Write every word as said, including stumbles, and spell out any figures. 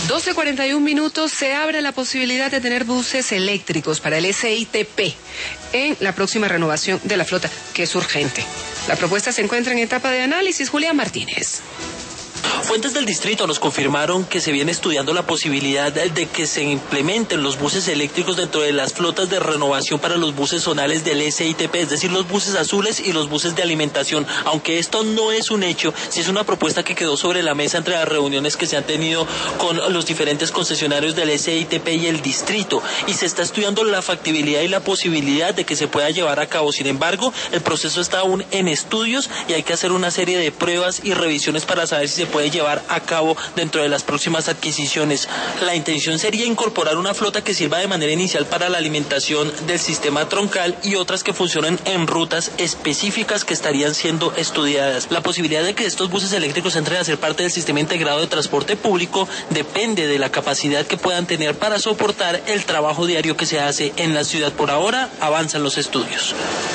doce cuarenta y un minutos, se abre la posibilidad de tener buses eléctricos para el S I T P en la próxima renovación de la flota, que es urgente. La propuesta se encuentra en etapa de análisis. Julián Martínez. Fuentes del distrito nos confirmaron que se viene estudiando la posibilidad de que se implementen los buses eléctricos dentro de las flotas de renovación para los buses zonales del S I T P, es decir, los buses azules y los buses de alimentación. Aunque esto no es un hecho, sí es una propuesta que quedó sobre la mesa entre las reuniones que se han tenido con los diferentes concesionarios del S I T P y el distrito, y se está estudiando la factibilidad y la posibilidad de que se pueda llevar a cabo. Sin embargo, el proceso está aún en estudios y hay que hacer una serie de pruebas y revisiones para saber si se puede llevar a cabo dentro de las próximas adquisiciones. La intención sería incorporar una flota que sirva de manera inicial para la alimentación del sistema troncal y otras que funcionen en rutas específicas que estarían siendo estudiadas. La posibilidad de que estos buses eléctricos entren a ser parte del sistema integrado de transporte público depende de la capacidad que puedan tener para soportar el trabajo diario que se hace en la ciudad. Por ahora avanzan los estudios.